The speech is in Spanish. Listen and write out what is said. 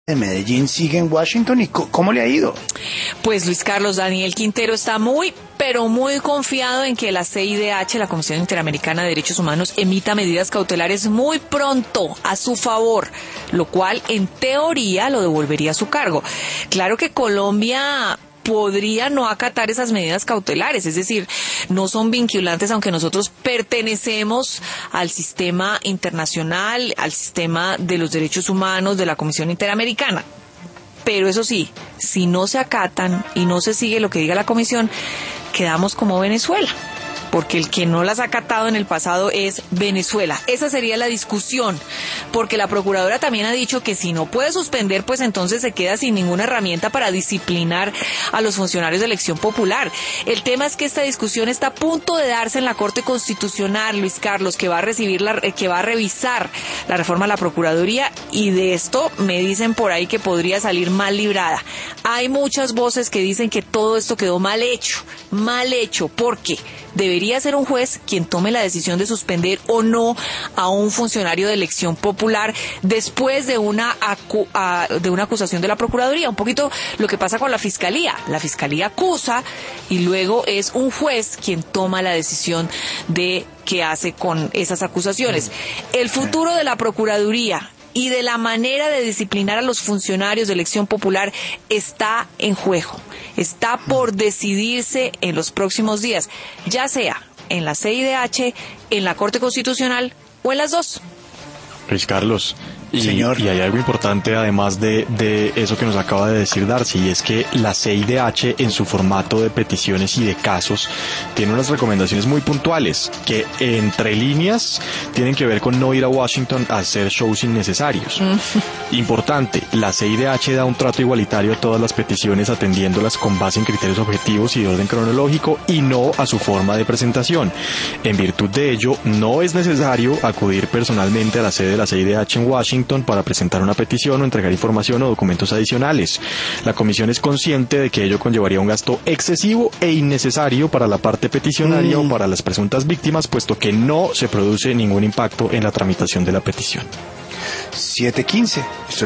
de Medellín sigue en Washington y ¿cómo le ha ido? Pues Luis Carlos, Daniel Quintero está muy confiado en que la CIDH, la Comisión Interamericana de Derechos Humanos, emita medidas cautelares muy pronto a su favor, lo cual en teoría lo devolvería a su cargo. Claro que Colombia podría no acatar esas medidas cautelares, es decir, no son vinculantes, aunque nosotros pertenecemos al sistema internacional, al sistema de los derechos humanos de la Comisión Interamericana. Pero eso sí, si no se acatan y no se sigue lo que diga la Comisión, quedamos como Venezuela, porque el que no las ha acatado en el pasado es Venezuela. Esa sería la discusión, porque la procuradora también ha dicho que si no puede suspender, pues entonces se queda sin ninguna herramienta para disciplinar a los funcionarios de elección popular. El tema es que esta discusión está a punto de darse en la Corte Constitucional, Luis Carlos, que va a revisar la reforma a la Procuraduría, y de esto me dicen por ahí que podría salir mal librada. Hay muchas voces que dicen que todo esto quedó mal hecho, porque debería ser un juez quien tome la decisión de suspender o no a un funcionario de elección popular después de una acusación de la Procuraduría. Un poquito lo que pasa con la Fiscalía. La Fiscalía acusa y luego es un juez quien toma la decisión de qué hace con esas acusaciones. El futuro de la Procuraduría y de la manera de disciplinar a los funcionarios de elección popular está en juego. Está por decidirse en los próximos días, ya sea en la CIDH, en la Corte Constitucional o en las dos. Luis Carlos, Señor. Y hay algo importante además de eso que nos acaba de decir Darcy, y es que la CIDH en su formato de peticiones y de casos tiene unas recomendaciones muy puntuales que entre líneas tienen que ver con no ir a Washington a hacer shows innecesarios. Importante, la CIDH da un trato igualitario a todas las peticiones atendiéndolas con base en criterios objetivos y de orden cronológico y no a su forma de presentación. En virtud de ello, no es necesario acudir personalmente a la sede de la CIDH en Washington para presentar una petición o entregar información o documentos adicionales. La comisión es consciente de que ello conllevaría un gasto excesivo e innecesario para la parte peticionaria o para las presuntas víctimas, puesto que no se produce ningún impacto en la tramitación de la petición. 7:15.